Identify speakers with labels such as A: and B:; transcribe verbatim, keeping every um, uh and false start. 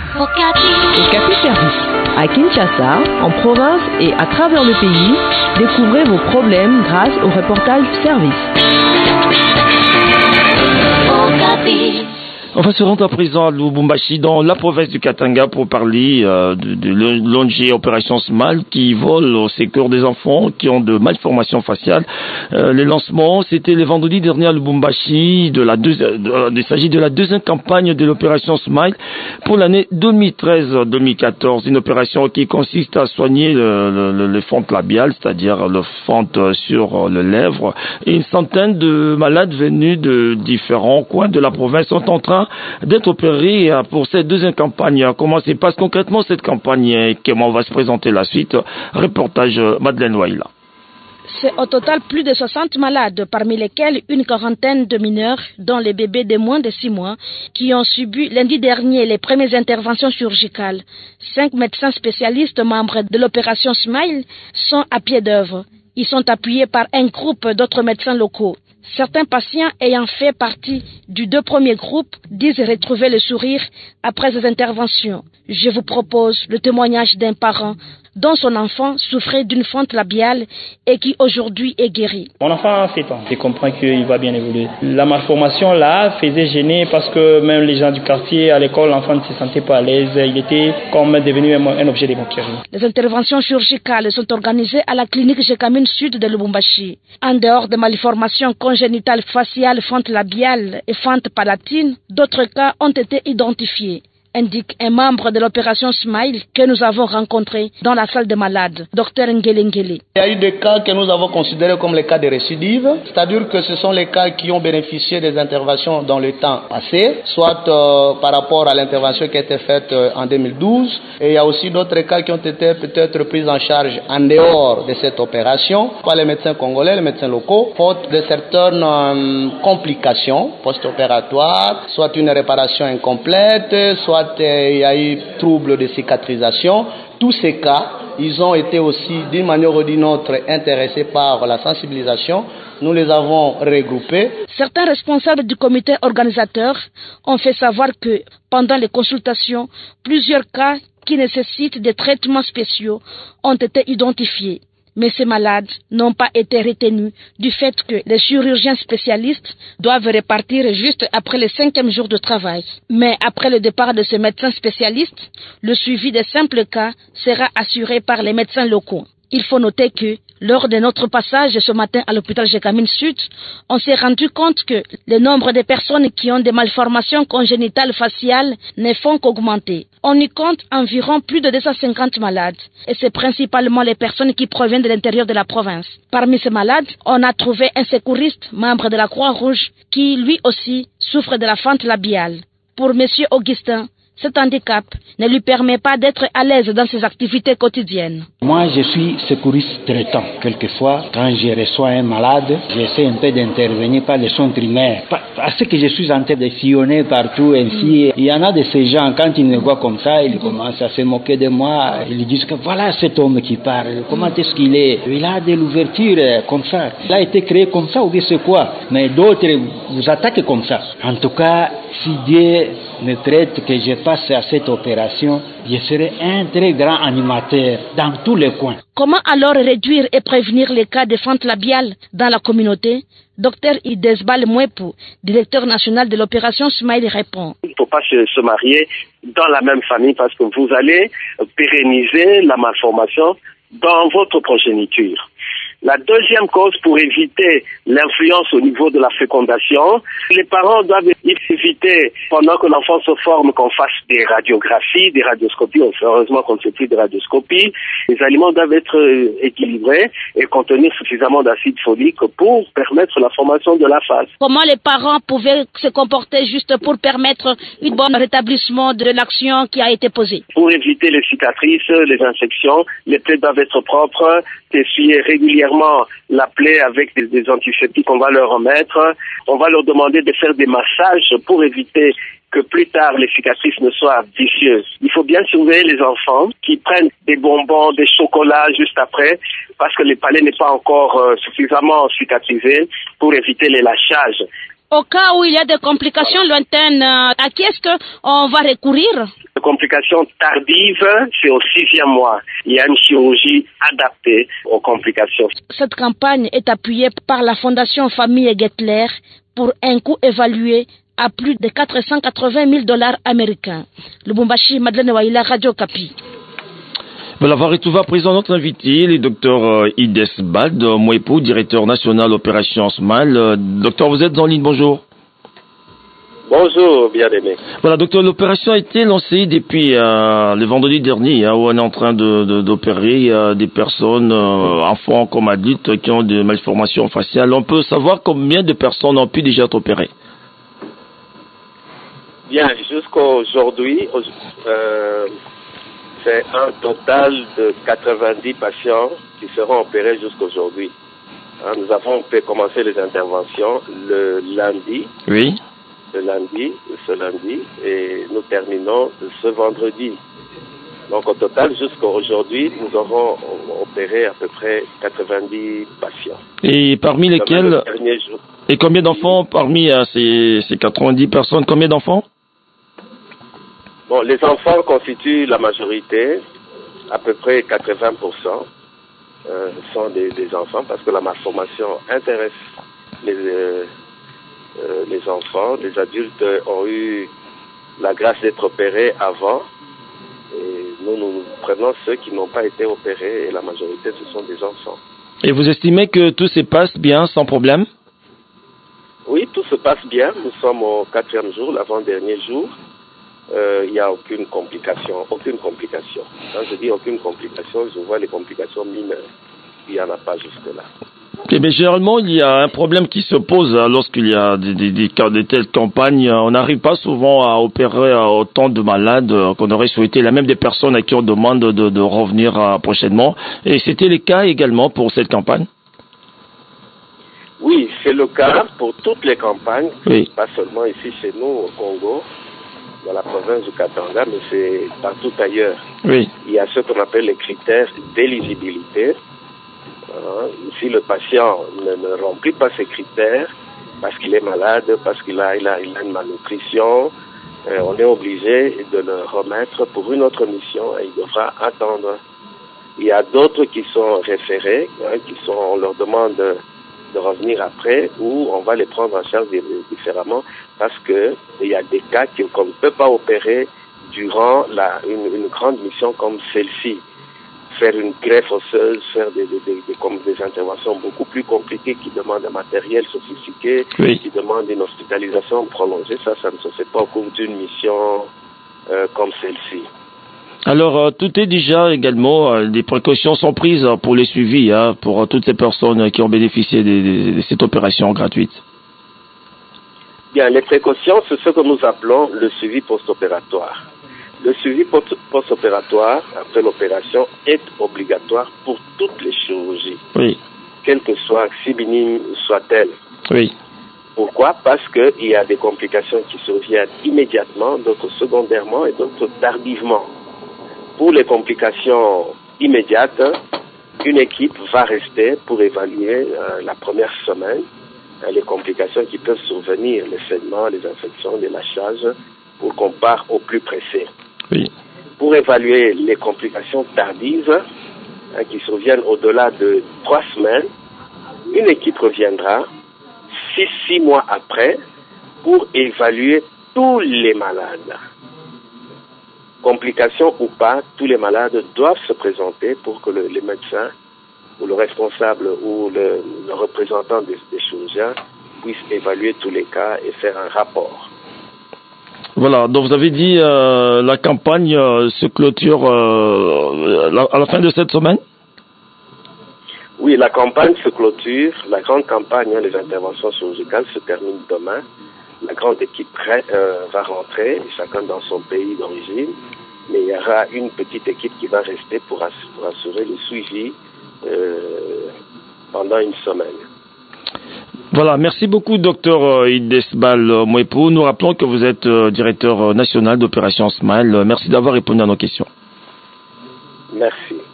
A: Okapi Service. À Kinshasa, en province et à travers le pays, découvrez vos problèmes grâce au reportage service.
B: Okapi. On va se rendre à présent à Lubumbashi, dans la province du Katanga, pour parler euh, de, de l'O N G Opération Smile qui vole au secours des enfants qui ont de malformations faciales. Euh, le lancement, c'était le vendredi dernier à Lubumbashi. De la deux, de, il s'agit de la deuxième campagne de l'Opération Smile pour l'année deux mille treize deux mille quatorze. Une opération qui consiste à soigner le, le, le fente labial, c'est-à-dire le fente sur les lèvres. Et une centaine de malades venus de différents coins de la province sont en train d'être opéré pour cette deuxième campagne. Comment se passe concrètement cette campagne et comment va se présenter la suite? Reportage Madeleine Waila.
C: C'est au total plus de soixante malades, parmi lesquels une quarantaine de mineurs, dont les bébés de moins de six mois, qui ont subi lundi dernier les premières interventions chirurgicales. Cinq médecins spécialistes membres de l'opération Smile sont à pied d'œuvre. Ils sont appuyés par un groupe d'autres médecins locaux. Certains patients ayant fait partie du deux premiers groupes disent retrouver le sourire après ces interventions. Je vous propose le témoignage d'un parent dont son enfant souffrait d'une fente labiale et qui aujourd'hui est guéri.
D: Mon enfant a sept ans, je comprends qu'il va bien évoluer. La malformation là faisait gêner parce que même les gens du quartier, à l'école, l'enfant ne se sentait pas à l'aise. Il était comme devenu un objet de moquerie.
C: Les interventions chirurgicales sont organisées à la clinique Jekamine Sud de Lubumbashi. En dehors des malformations congénitales faciales, fente labiale et fente palatine, d'autres cas ont été identifiés, indique un membre de l'opération Smile que nous avons rencontré dans la salle des malades, Docteur Ngele Ngele.
E: Il y a eu des cas que nous avons considérés comme les cas de récidive, c'est-à-dire que ce sont les cas qui ont bénéficié des interventions dans le temps passé, soit euh, par rapport à l'intervention qui a été faite euh, en deux mille douze, et il y a aussi d'autres cas qui ont été peut-être pris en charge en dehors de cette opération par les médecins congolais, les médecins locaux, faute de certaines euh, complications post-opératoires, soit une réparation incomplète, soit il y a eu trouble de cicatrisation. Tous ces cas, ils ont été aussi d'une manière ou d'une autre intéressés par la sensibilisation. Nous les avons regroupés.
C: Certains responsables du comité organisateur ont fait savoir que pendant les consultations, plusieurs cas qui nécessitent des traitements spéciaux ont été identifiés. Mais ces malades n'ont pas été retenus du fait que les chirurgiens spécialistes doivent repartir juste après le cinquième jour de travail. Mais après le départ de ces médecins spécialistes, le suivi des simples cas sera assuré par les médecins locaux. Il faut noter que, lors de notre passage ce matin à l'hôpital Jekamine Sud, on s'est rendu compte que le nombre de personnes qui ont des malformations congénitales faciales ne font qu'augmenter. On y compte environ plus de deux cent cinquante malades, et c'est principalement les personnes qui proviennent de l'intérieur de la province. Parmi ces malades, on a trouvé un secouriste, membre de la Croix-Rouge, qui lui aussi souffre de la fente labiale. Pour M. Augustin, cet handicap ne lui permet pas d'être à l'aise dans ses activités quotidiennes.
F: Moi, je suis secouriste traitant. Quelquefois, quand je reçois un malade, j'essaie un peu d'intervenir par les soins primaires. Parce que je suis en train de sillonner partout ainsi. Il y en a de ces gens, quand ils me voient comme ça, ils commencent à se moquer de moi. Ils disent que voilà cet homme qui parle. Comment est-ce qu'il est? Il a de l'ouverture comme ça. Il a été créé comme ça ou bien c'est quoi? Mais d'autres vous attaquent comme ça. En tout cas, si Dieu me traite que je passe à cette opération, je serai un très grand animateur dans tous les coins.
C: Comment alors réduire et prévenir les cas de fente labiale dans la communauté? Docteur Idesbal Mouepou, directeur national de l'opération Smile, répond.
G: Il ne faut pas se, se marier dans la même famille parce que vous allez pérenniser la malformation dans votre progéniture. La deuxième cause, pour éviter l'influence au niveau de la fécondation, les parents doivent éviter, pendant que l'enfant se forme, qu'on fasse des radiographies, des radioscopies. Heureusement qu'on ne fait plus de radioscopies. Les aliments doivent être équilibrés et contenir suffisamment d'acide folique pour permettre la formation de la face.
C: Comment les parents pouvaient se comporter juste pour permettre un bon rétablissement de l'action qui a été posée?
G: Pour éviter les cicatrices, les infections, les plaies doivent être propres, essuyer régulièrement la plaie avec des, des antiseptiques qu'on va leur remettre. On va leur demander de faire des massages pour éviter que plus tard les cicatrices ne soient vicieuses. Il faut bien surveiller les enfants qui prennent des bonbons, des chocolats juste après parce que le palais n'est pas encore euh, suffisamment cicatrisé pour éviter les lâchages.
C: Au cas où il y a des complications lointaines, à qui est-ce qu'on va recourir?
G: Les complications tardives, c'est au sixième mois. Il y a une chirurgie adaptée aux complications.
C: Cette campagne est appuyée par la Fondation Famille Gettler pour un coût évalué à plus de quatre cent quatre-vingt mille dollars américains. Lubumbashi, Madeleine Waila, Radio Kapi.
B: Voilà, va retrouver à présent notre invité, le docteur Idesbald Mwepu, directeur national opération SMAL. Euh, docteur, vous êtes en ligne, bonjour.
H: Bonjour, bien-aimé.
B: Voilà, docteur, l'opération a été lancée depuis euh, le vendredi dernier, hein, où on est en train de, de, d'opérer euh, des personnes, euh, enfants comme adultes, qui ont des malformations faciales. On peut savoir combien de personnes ont pu déjà être opérées?
H: Bien, jusqu'à aujourd'hui, euh, c'est un total de quatre-vingt-dix patients qui seront opérés jusqu'à aujourd'hui. Hein, nous avons pu commencer les interventions le lundi.
B: Oui.
H: Le lundi, ce lundi, et nous terminons ce vendredi. Donc au total, jusqu'à aujourd'hui, nous aurons opéré à peu près quatre-vingt-dix patients.
B: Et parmi lesquels... Et combien d'enfants parmi euh, ces, ces quatre-vingt-dix personnes? Combien d'enfants?
H: Bon, les enfants constituent la majorité, à peu près quatre-vingts pour cent euh, sont des, des enfants, parce que la malformation intéresse les, euh, euh, les enfants. Les adultes ont eu la grâce d'être opérés avant, et nous, nous prenons ceux qui n'ont pas été opérés, et la majorité, ce sont des enfants.
B: Et vous estimez que tout se passe bien, sans problème?
H: Oui, tout se passe bien. Nous sommes au quatrième jour, l'avant-dernier jour. Il euh, n'y a aucune complication, aucune complication. Quand je dis aucune complication, je vois les complications mineures. Il n'y en a pas jusque-là.
B: Okay, mais généralement, il y a un problème qui se pose hein, lorsqu'il y a des, des, des cas de telles campagnes. On n'arrive pas souvent à opérer autant de malades qu'on aurait souhaité. Il y a même des personnes à qui on demande de, de revenir euh, prochainement. Et c'était le cas également pour cette campagne?
H: Oui, c'est le cas pour toutes les campagnes,
B: oui.
H: Pas seulement ici chez nous au Congo, dans la province du Katanga, mais c'est partout ailleurs.
B: Oui.
H: Il y a ce qu'on appelle les critères d'éligibilité. Euh, si le patient ne, ne remplit pas ces critères, parce qu'il est malade, parce qu'il a, il a, il a une malnutrition, euh, on est obligé de le remettre pour une autre mission et il devra attendre. Il y a d'autres qui sont référés, hein, qui sont, on leur demande de, de revenir après, ou on va les prendre en charge différemment, parce que il y a des cas qu'on ne peut pas opérer durant la, une, une grande mission comme celle-ci. Faire une greffe osseuse, faire des, des, des, des, comme des interventions beaucoup plus compliquées qui demandent un matériel sophistiqué,
B: oui.
H: Qui demandent une hospitalisation prolongée. Ça, ça ne se fait pas au cours d'une mission euh, comme celle-ci.
B: Alors, euh, tout est déjà également, euh, des précautions sont prises pour les suivis, hein, pour euh, toutes ces personnes qui ont bénéficié de, de, de cette opération gratuite.
H: Bien, les précautions, c'est ce que nous appelons le suivi post-opératoire. Le suivi post-opératoire, après l'opération, est obligatoire pour toutes les chirurgies.
B: Oui.
H: Quelle que soit, si minime soit-elle.
B: Oui.
H: Pourquoi? Parce qu'il y a des complications qui surviennent immédiatement, d'autres secondairement et d'autres tardivement. Pour les complications immédiates, une équipe va rester pour évaluer euh, la première semaine euh, les complications qui peuvent survenir, les saignements, les infections, les lâchages, pour qu'on parte au plus pressé.
B: Oui.
H: Pour évaluer les complications tardives hein, qui surviennent au-delà de trois semaines, une équipe reviendra six, six mois après pour évaluer tous les malades. Complications ou pas, tous les malades doivent se présenter pour que le, les médecins ou le responsable ou le, le représentant des, des chirurgiens puissent évaluer tous les cas et faire un rapport.
B: Voilà, donc vous avez dit euh, la campagne euh, se clôture euh, à la fin de cette semaine?
H: Oui, la campagne se clôture, la grande campagne, hein, les interventions chirurgicales se terminent demain. La grande équipe euh, va rentrer, chacun dans son pays d'origine, mais il y aura une petite équipe qui va rester pour, ass pour assurer le suivi euh, pendant une semaine.
B: Voilà, merci beaucoup, docteur Idesbald Mwepu. Nous rappelons que vous êtes euh, directeur national d'opération SMAL. Merci d'avoir répondu à nos questions.
H: Merci.